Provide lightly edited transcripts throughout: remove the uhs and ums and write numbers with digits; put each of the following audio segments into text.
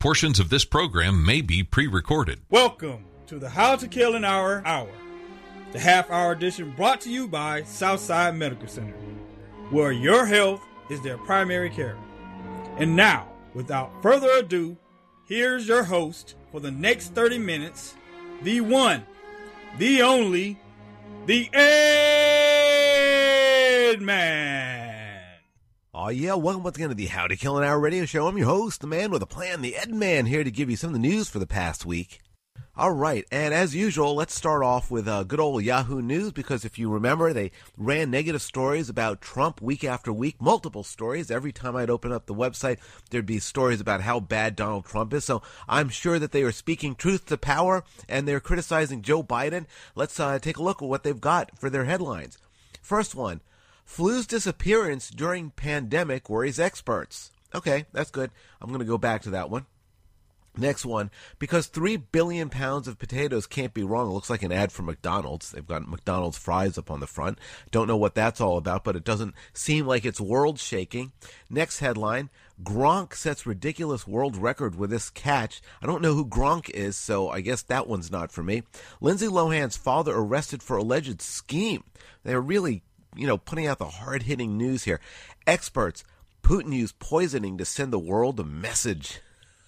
Portions of this program may be pre-recorded. Welcome to the How to Kill an Hour, the half-hour edition brought to you by Southside Medical Center, where your health is their primary care. And now, without further ado, here's your host for the next 30 minutes, the one, the only, the Ed Man. Oh yeah, welcome once again to the How to Kill an Hour radio show. I'm your host, the man with a plan, the Ed Man, here to give you some of the news for the past week. Alright, and as usual, let's start off with good old Yahoo News, because if you remember, they ran negative stories about Trump week after week, multiple stories. Every time I'd open up the website, there'd be stories about how bad Donald Trump is, so I'm sure that they are speaking truth to power, and they're criticizing Joe Biden. Let's take a look at what they've got for their headlines. First one. Flu's disappearance during pandemic worries experts. Okay, that's good. I'm going to go back to that one. Next one, because 3 billion pounds of potatoes can't be wrong. It looks like an ad for McDonald's. They've got McDonald's fries up on the front. Don't know what that's all about, but it doesn't seem like it's world-shaking. Next headline, Gronk sets ridiculous world record with this catch. I don't know who Gronk is, so I guess that one's not for me. Lindsay Lohan's father arrested for alleged scheme. They're really putting out the hard-hitting news here. Experts, Putin used poisoning to send the world a message.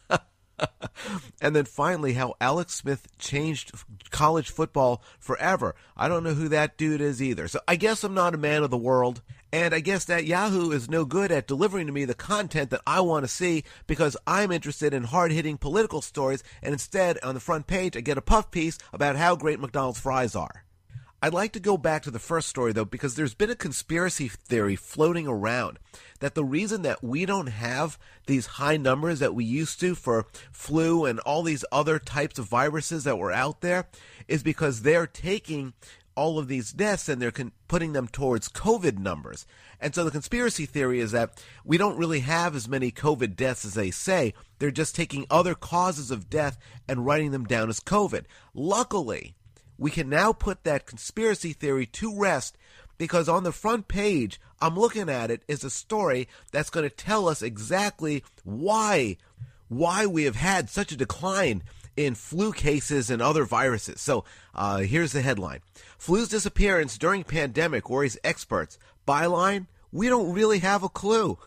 And then finally, how Alex Smith changed college football forever. I don't know who that dude is either. So I guess I'm not a man of the world. And I guess that Yahoo is no good at delivering to me the content that I want to see, because I'm interested in hard-hitting political stories, and instead, on the front page, I get a puff piece about how great McDonald's fries are. I'd like to go back to the first story, though, because there's been a conspiracy theory floating around that the reason that we don't have these high numbers that we used to for flu and all these other types of viruses that were out there is because they're taking all of these deaths and they're putting them towards COVID numbers. And so the conspiracy theory is that we don't really have as many COVID deaths as they say. They're just taking other causes of death and writing them down as COVID. Luckily, we can now put that conspiracy theory to rest, because on the front page, I'm looking at it, is a story that's going to tell us exactly why we have had such a decline in flu cases and other viruses. So here's the headline. Flu's disappearance during pandemic worries experts. Byline, we don't really have a clue.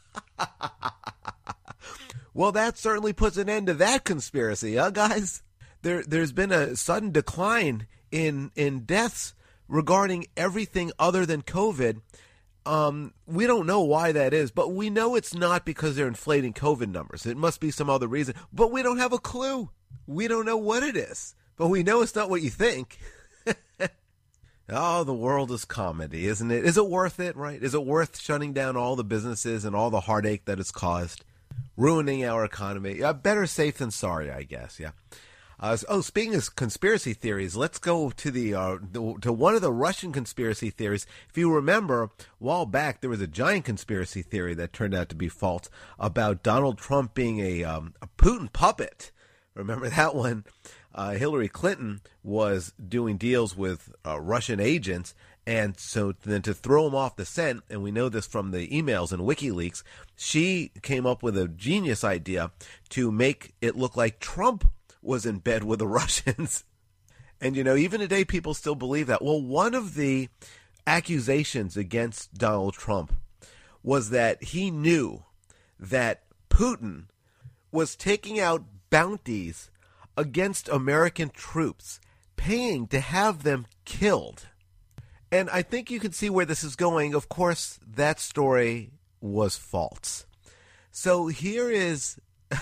Well, that certainly puts an end to that conspiracy, huh, guys? There's been a sudden decline in deaths regarding everything other than COVID. We don't know why that is, but we know it's not because they're inflating COVID numbers. It must be some other reason, but we don't have a clue. We don't know what it is, but we know it's not what you think. Oh, the world is comedy, isn't it? Is it worth it, right? Is it worth shutting down all the businesses and all the heartache that it's caused? Ruining our economy? Better safe than sorry, I guess, yeah. Speaking of conspiracy theories, let's go to to one of the Russian conspiracy theories. If you remember, a while back, there was a giant conspiracy theory that turned out to be false about Donald Trump being a Putin puppet. Remember that one? Hillary Clinton was doing deals with Russian agents, and so then to throw him off the scent, and we know this from the emails and WikiLeaks, she came up with a genius idea to make it look like Trump was in bed with the Russians. And, even today people still believe that. Well, one of the accusations against Donald Trump was that he knew that Putin was taking out bounties against American troops, paying to have them killed. And I think you can see where this is going. Of course, that story was false. So here is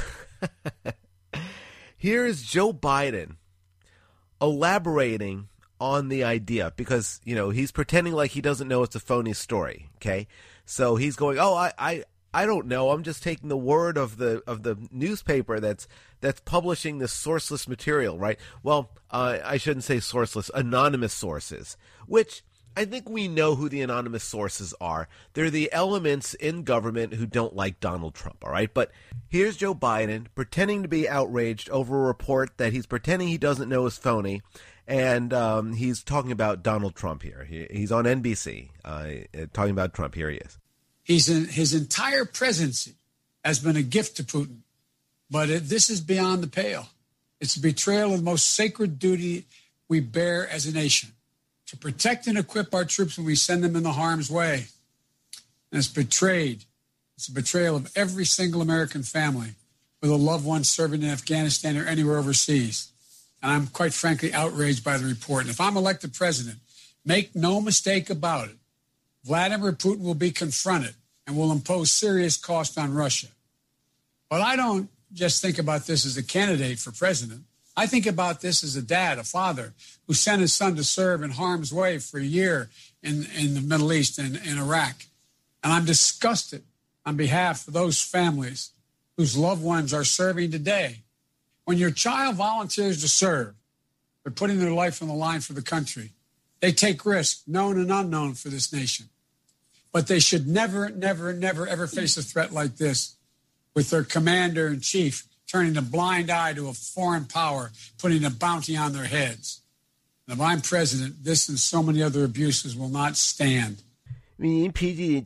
Joe Biden elaborating on the idea, because, he's pretending like he doesn't know it's a phony story, okay? So he's going, I don't know. I'm just taking the word of the newspaper that's publishing this sourceless material, right? Well, I shouldn't say sourceless, anonymous sources, which I think we know who the anonymous sources are. They're the elements in government who don't like Donald Trump, all right? But here's Joe Biden pretending to be outraged over a report that he's pretending he doesn't know is phony, and he's talking about Donald Trump here. He's on NBC talking about Trump. Here he is. His entire presidency has been a gift to Putin. But this is beyond the pale. It's a betrayal of the most sacred duty we bear as a nation, to protect and equip our troops when we send them into harm's way. And it's betrayed. It's a betrayal of every single American family with a loved one serving in Afghanistan or anywhere overseas. And I'm quite frankly outraged by the report. And if I'm elected president, make no mistake about it, Vladimir Putin will be confronted and will impose serious cost on Russia. But I don't just think about this as a candidate for president. I think about this as a dad, a father, who sent his son to serve in harm's way for a year in the Middle East and in Iraq. And I'm disgusted on behalf of those families whose loved ones are serving today. When your child volunteers to serve, they're putting their life on the line for the country. They take risks, known and unknown, for this nation. But they should never, never, never, ever face a threat like this with their commander-in-chief turning a blind eye to a foreign power, putting a bounty on their heads. And if I'm president, this and so many other abuses will not stand. It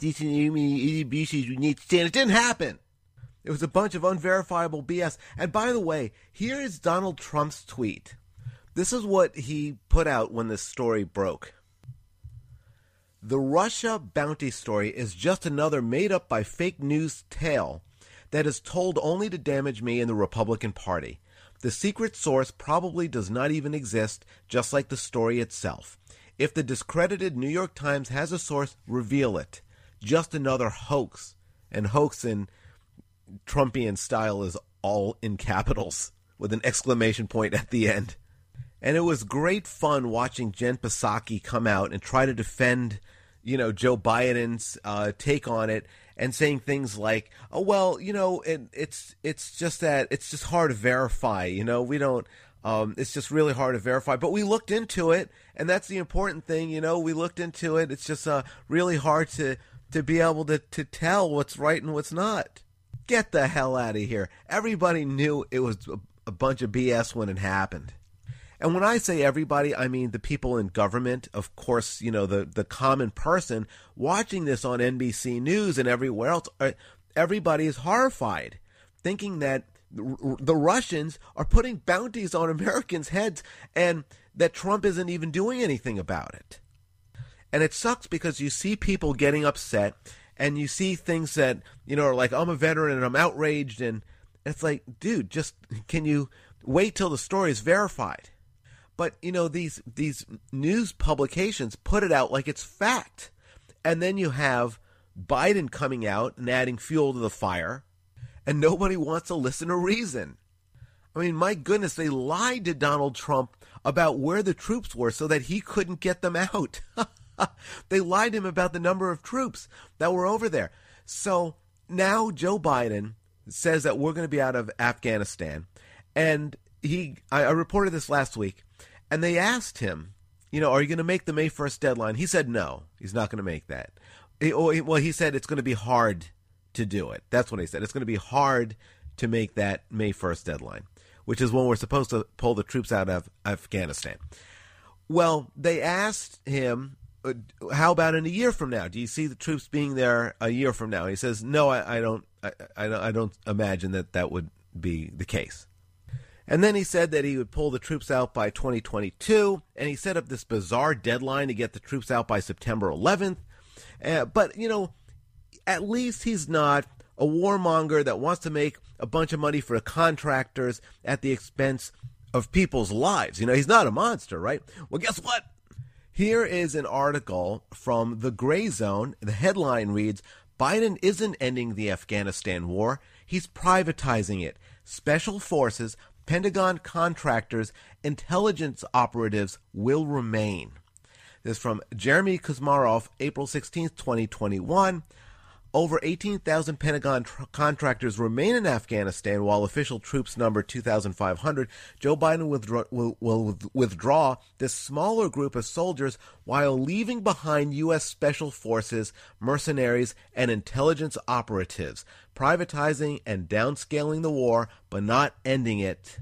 didn't happen. It was a bunch of unverifiable BS. And by the way, here is Donald Trump's tweet. This is what he put out when this story broke. The Russia bounty story is just another made-up by fake news tale that is told only to damage me and the Republican Party. The secret source probably does not even exist, just like the story itself. If the discredited New York Times has a source, reveal it. Just another hoax. And hoax in Trumpian style is all in capitals, with an exclamation point at the end. And it was great fun watching Jen Psaki come out and try to defend, Joe Biden's take on it, and saying things like, "Oh well, it's just that it's just hard to verify. We don't. It's just really hard to verify. But we looked into it, and that's the important thing. We looked into it. It's just really hard to be able to tell what's right and what's not." Get the hell out of here! Everybody knew it was a bunch of BS when it happened. And when I say everybody, I mean the people in government, of course, the common person watching this on NBC News and everywhere else. Everybody is horrified, thinking that the Russians are putting bounties on Americans' heads and that Trump isn't even doing anything about it. And it sucks because you see people getting upset and you see things that, are like, I'm a veteran and I'm outraged. And it's like, dude, just can you wait till the story is verified? But, these news publications put it out like it's fact. And then you have Biden coming out and adding fuel to the fire, and nobody wants to listen or reason. I mean, my goodness, they lied to Donald Trump about where the troops were so that he couldn't get them out. They lied to him about the number of troops that were over there. So now Joe Biden says that we're going to be out of Afghanistan. And I reported this last week. And they asked him, are you going to make the May 1st deadline? He said no, he's not going to make that. He said it's going to be hard to do it. That's what he said. It's going to be hard to make that May 1st deadline, which is when we're supposed to pull the troops out of Afghanistan. Well, they asked him, how about in a year from now? Do you see the troops being there a year from now? He says, no, I don't imagine that would be the case. And then he said that he would pull the troops out by 2022, and he set up this bizarre deadline to get the troops out by September 11th. But, at least he's not a warmonger that wants to make a bunch of money for the contractors at the expense of people's lives. He's not a monster, right? Well, guess what? Here is an article from The Gray Zone. The headline reads, Biden isn't ending the Afghanistan war. He's privatizing it. Special forces, Pentagon contractors, intelligence operatives will remain. This is from Jeremy Kuzmarov, April 16th, 2021. Over 18,000 Pentagon contractors remain in Afghanistan while official troops number 2,500. Joe Biden will withdraw this smaller group of soldiers while leaving behind U.S. Special Forces, mercenaries, and intelligence operatives, privatizing and downscaling the war, but not ending it.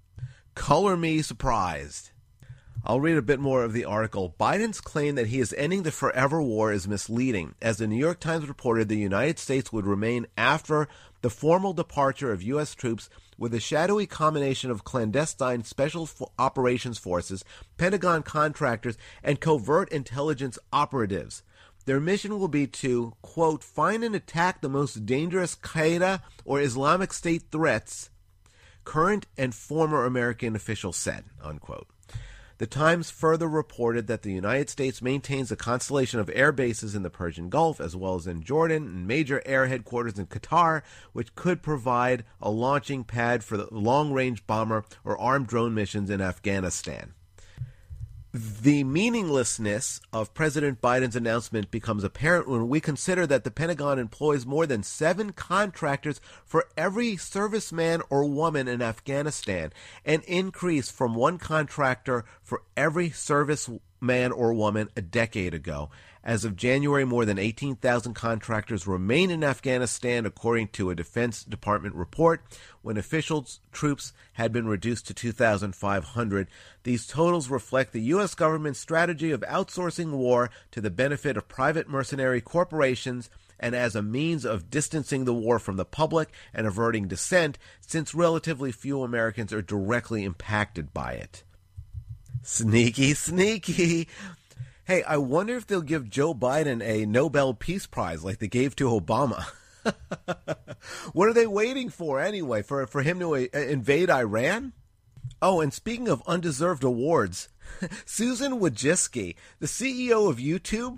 Color me surprised. I'll read a bit more of the article. Biden's claim that he is ending the forever war is misleading. As the New York Times reported, the United States would remain after the formal departure of U.S. troops with a shadowy combination of clandestine special operations forces, Pentagon contractors, and covert intelligence operatives. Their mission will be to, quote, find and attack the most dangerous Qaeda or Islamic State threats, current and former American officials said, unquote. The Times further reported that the United States maintains a constellation of air bases in the Persian Gulf, as well as in Jordan, and major air headquarters in Qatar, which could provide a launching pad for the long-range bomber or armed drone missions in Afghanistan. The meaninglessness of President Biden's announcement becomes apparent when we consider that the Pentagon employs more than 7 contractors for every serviceman or woman in Afghanistan, an increase from 1 contractor for every serviceman or woman a decade ago. As of January, more than 18,000 contractors remain in Afghanistan, according to a Defense Department report, when officials' troops had been reduced to 2,500. These totals reflect the U.S. government's strategy of outsourcing war to the benefit of private mercenary corporations and as a means of distancing the war from the public and averting dissent, since relatively few Americans are directly impacted by it. Sneaky, sneaky. Hey, I wonder if they'll give Joe Biden a Nobel Peace Prize like they gave to Obama. What are they waiting for anyway? For him to invade Iran? Oh, and speaking of undeserved awards, Susan Wojcicki, the CEO of YouTube,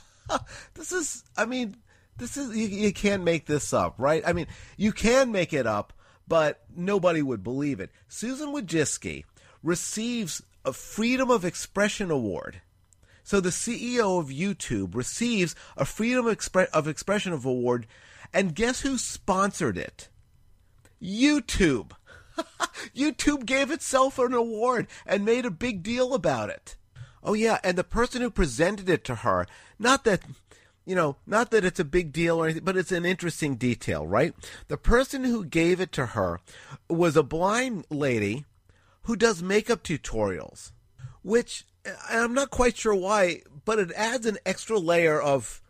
you can't make this up, right? I mean, you can make it up, but nobody would believe it. Susan Wojcicki receives a Freedom of Expression Award. So the CEO of YouTube receives a Freedom of Expression Award, and guess who sponsored it? YouTube. YouTube gave itself an award and made a big deal about it. Oh yeah, and the person who presented it to her, not that it's a big deal or anything, but it's an interesting detail, right? The person who gave it to her was a blind lady who does makeup tutorials, which I'm not quite sure why, but it adds an extra layer of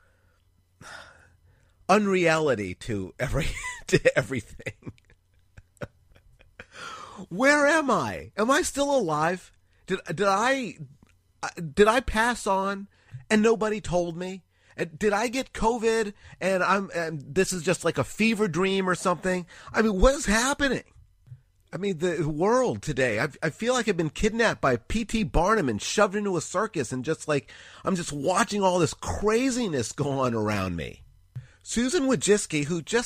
unreality to everything. Where am I? Am I still alive? Did I pass on and nobody told me? Did I get COVID and this is just like a fever dream or something? I mean, what is happening? I mean, the world today, I feel like I've been kidnapped by P.T. Barnum and shoved into a circus and I'm just watching all this craziness go on around me. Susan Wojcicki,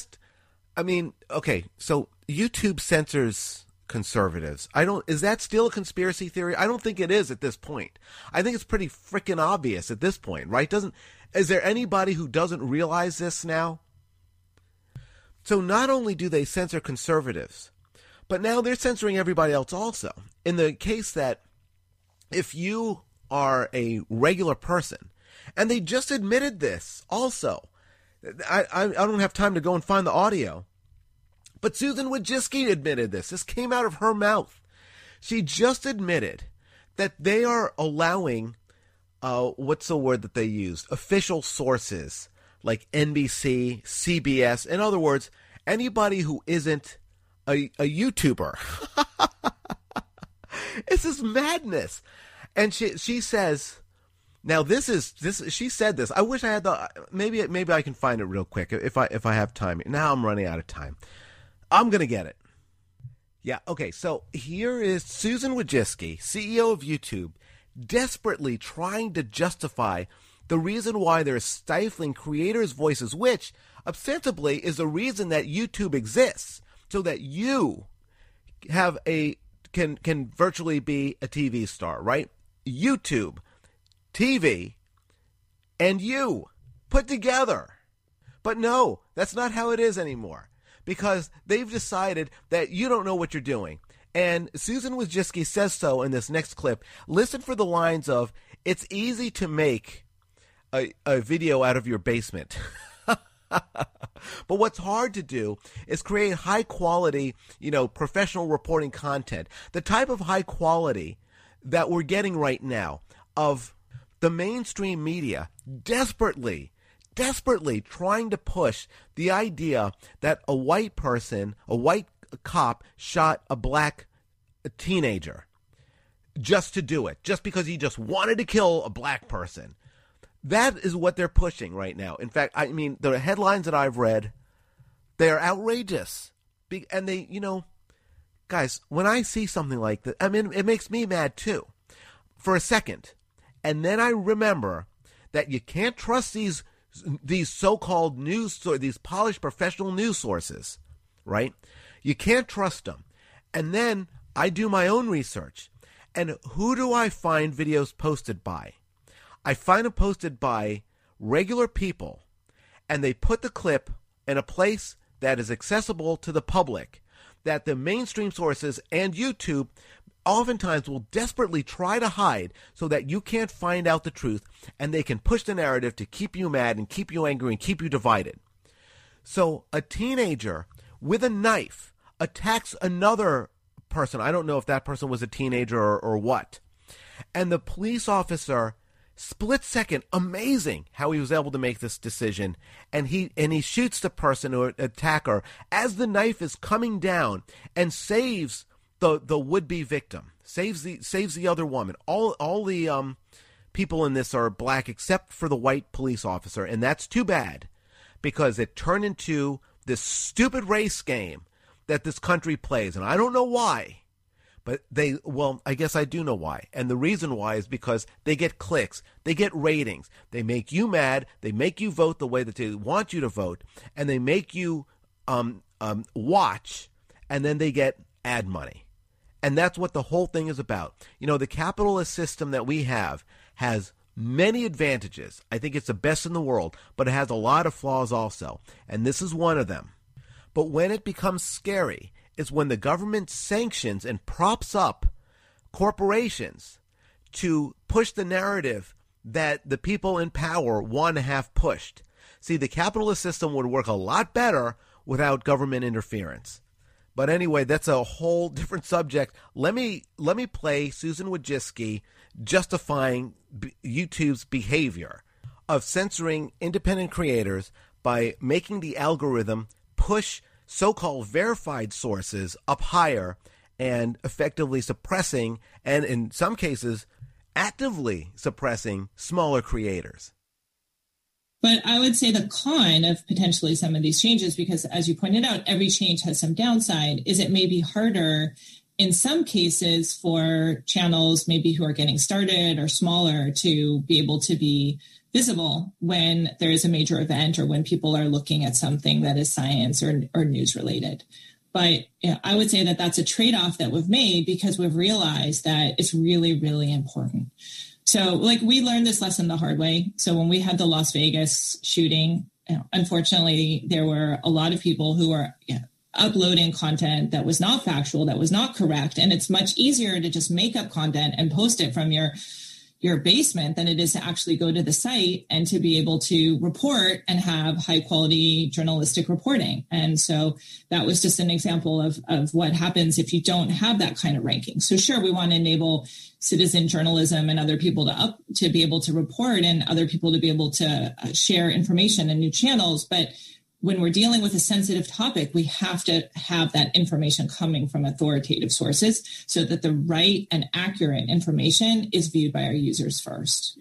so YouTube censors conservatives. Is that still a conspiracy theory? I don't think it is at this point. I think it's pretty freaking obvious at this point, right? Is there anybody who doesn't realize this now? So not only do they censor conservatives, but now they're censoring everybody else also. In the case that if you are a regular person, and they just admitted this also, I don't have time to go and find the audio, but Susan Wojcicki admitted this. This came out of her mouth. She just admitted that they are allowing, what's the word that they used? Official sources like NBC, CBS. In other words, anybody who isn't a YouTuber. This is madness. And she says, now she said this. I wish I had maybe I can find it real quick if I have time. Now I'm running out of time. I'm going to get it. Yeah, okay. So here is Susan Wojcicki, CEO of YouTube, desperately trying to justify the reason why they're stifling creators' voices, which ostensibly is the reason that YouTube exists. So that you have can virtually be a TV star, right? YouTube, TV, and you put together. But no, that's not how it is anymore, because they've decided that you don't know what you're doing. And Susan Wojcicki says so in this next clip. Listen for the lines of, it's easy to make a video out of your basement. But what's hard to do is create high quality, professional reporting content. The type of high quality that we're getting right now of the mainstream media desperately desperately trying to push the idea that a white cop shot a black teenager just to do it, just because he just wanted to kill a black person. That is what they're pushing right now. In fact, I mean, the headlines that I've read, they're outrageous. And they, guys, when I see something like that, I mean, it makes me mad too, for a second. And then I remember that you can't trust these so-called news, or these polished professional news sources, right? You can't trust them. And then I do my own research. And who do I find videos posted by? I find them posted by regular people, and they put the clip in a place that is accessible to the public, that the mainstream sources and YouTube oftentimes will desperately try to hide so that you can't find out the truth, and they can push the narrative to keep you mad and keep you angry and keep you divided. So a teenager with a knife attacks another person. I don't know if that person was a teenager or what. And the police officer, split second, amazing how he was able to make this decision. And he shoots the person or attacker as the knife is coming down and saves the would-be victim, saves the other woman. All the people in this are black except for the white police officer, and that's too bad, because it turned into this stupid race game that this country plays. And I don't know why, but I guess I do know why. And the reason why is because they get clicks, they get ratings, they make you mad, they make you vote the way that they want you to vote, and they make you watch, and then they get ad money. And that's what the whole thing is about. The capitalist system that we have has many advantages. I think it's the best in the world, but it has a lot of flaws also. And this is one of them. But when it becomes scary is when the government sanctions and props up corporations to push the narrative that the people in power want to have pushed. See, the capitalist system would work a lot better without government interference. But anyway, that's a whole different subject. Let me play Susan Wojcicki justifying YouTube's behavior of censoring independent creators by making the algorithm push so-called verified sources up higher and effectively suppressing, and in some cases, actively suppressing smaller creators. But I would say the con of potentially some of these changes, because as you pointed out, every change has some downside, is it may be harder in some cases for channels maybe who are getting started or smaller to be able to be visible when there is a major event or when people are looking at something that is science or news related. But I would say that that's a trade-off that we've made because we've realized that it's really, really important. So we learned this lesson the hard way. So when we had the Las Vegas shooting, unfortunately, there were a lot of people who were uploading content that was not factual, that was not correct. And it's much easier to just make up content and post it from your basement than it is to actually go to the site and to be able to report and have high quality journalistic reporting. And so that was just an example of what happens if you don't have that kind of ranking. So sure, we want to enable citizen journalism and other people to be able to report and other people to be able to share information in new channels. But when we're dealing with a sensitive topic, we have to have that information coming from authoritative sources so that the right and accurate information is viewed by our users first.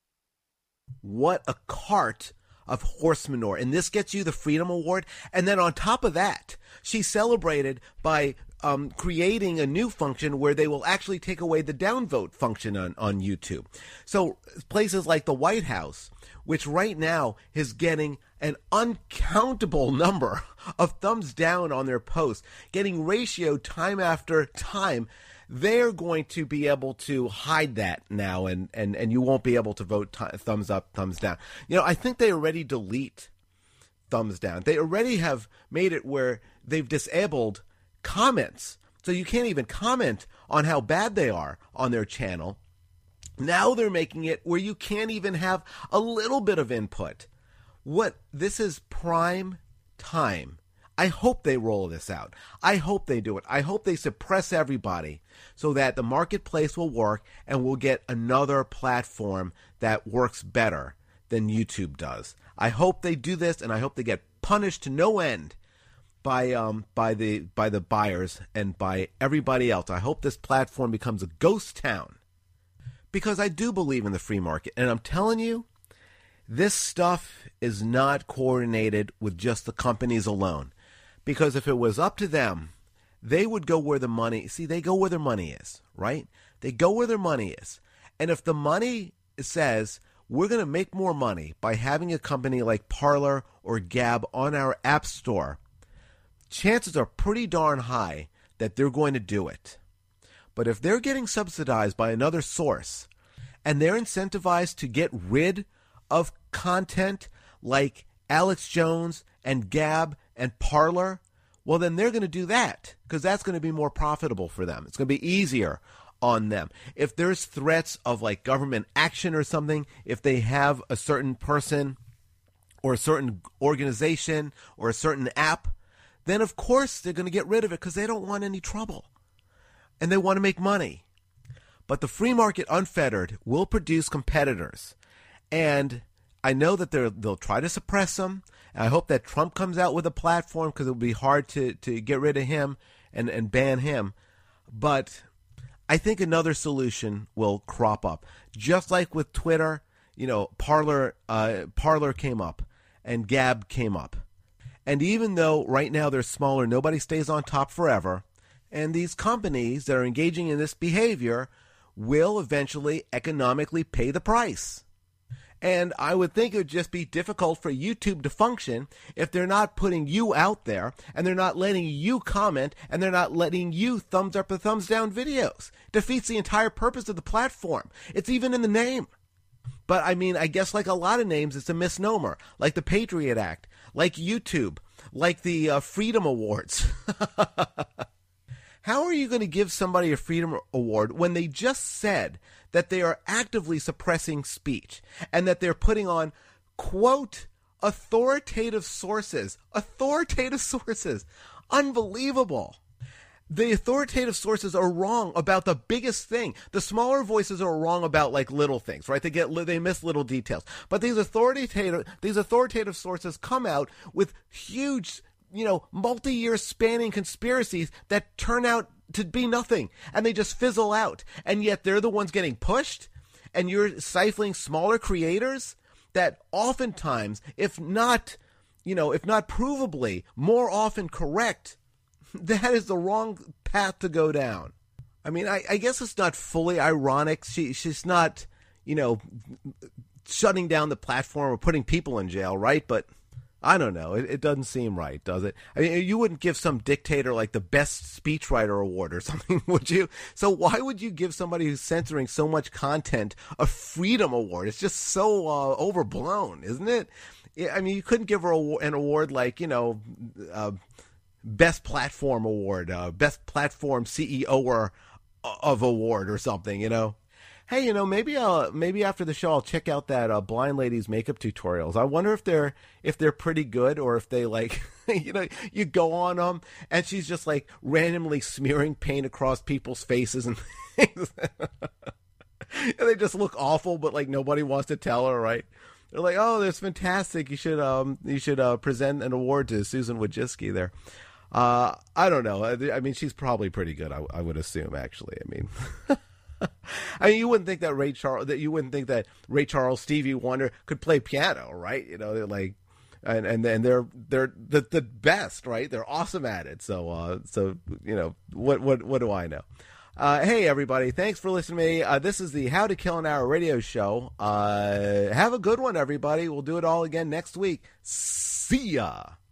What a cart of horse manure. And this gets you the Freedom Award. And then on top of that, she celebrated by creating a new function where they will actually take away the downvote function on YouTube. So places like the White House, which right now is getting an uncountable number of thumbs down on their posts, getting ratio time after time, they're going to be able to hide that now, and you won't be able to vote thumbs up, thumbs down. I think they already delete thumbs down. They already have made it where they've disabled comments. So you can't even comment on how bad they are on their channel. Now they're making it where you can't even have a little bit of input. This is prime time. I hope they roll this out. I hope they do it. I hope they suppress everybody so that the marketplace will work and we'll get another platform that works better than YouTube does. I hope they do this, and I hope they get punished to no end by the buyers and by everybody else. I hope this platform becomes a ghost town, because I do believe in the free market. And I'm telling you, this stuff is not coordinated with just the companies alone. Because if it was up to them, they would go where the money... See, they go where their money is, right? They go where their money is. And if the money says, we're going to make more money by having a company like Parler or Gab on our app store, chances are pretty darn high that they're going to do it. But if they're getting subsidized by another source, and they're incentivized to get rid of content like Alex Jones and Gab and Parler, well, then they're going to do that, because that's going to be more profitable for them. It's going to be easier on them. If there's threats of like government action or something, if they have a certain person or a certain organization or a certain app, then of course they're going to get rid of it, because they don't want any trouble and they want to make money. But the free market unfettered will produce competitors, and I know that they'll try to suppress them. And I hope that Trump comes out with a platform, because it'll be hard to get rid of him and ban him. But I think another solution will crop up. Just like with Twitter, Parler came up and Gab came up. And even though right now they're smaller, nobody stays on top forever. And these companies that are engaging in this behavior will eventually economically pay the price. And I would think it would just be difficult for YouTube to function if they're not putting you out there, and they're not letting you comment, and they're not letting you thumbs up or thumbs down videos. Defeats the entire purpose of the platform. It's even in the name. But I mean, I guess like a lot of names, it's a misnomer. Like the Patriot Act, like YouTube, like the Freedom Awards. How are you going to give somebody a Freedom Award when they just said that they are actively suppressing speech and that they're putting on, quote, authoritative sources? Authoritative sources. Unbelievable. The authoritative sources are wrong about the biggest thing. The smaller voices are wrong about like little things, right? They miss little details. But these authoritative sources come out with huge, multi-year spanning conspiracies that turn out to be nothing, and they just fizzle out. And yet they're the ones getting pushed, and you're stifling smaller creators that oftentimes, if not provably, more often correct, that is the wrong path to go down. I mean, I guess it's not fully ironic. She's not, shutting down the platform or putting people in jail, right? But I don't know. It doesn't seem right, does it? I mean, you wouldn't give some dictator like the best speechwriter award or something, would you? So why would you give somebody who's censoring so much content a freedom award? It's just so overblown, isn't it? I mean, you couldn't give her an award like, best platform award, best platform CEO of award or something, Hey, maybe after the show I'll check out that blind lady's makeup tutorials. I wonder if they're pretty good, or if they like, you go on them and she's just like randomly smearing paint across people's faces and things. And they just look awful, but like nobody wants to tell her, right? They're like, "Oh, that's fantastic. You should present an award to Susan Wojcicki there." I don't know. I mean, she's probably pretty good. I would assume, actually. I mean, you wouldn't think that Ray Charles, Stevie Wonder could play piano, right? They're like, and they're the best, right? They're awesome at it. So what do I know? Hey everybody, thanks for listening to me. This is the How to Kill an Hour radio show. Have a good one, everybody. We'll do it all again next week. See ya.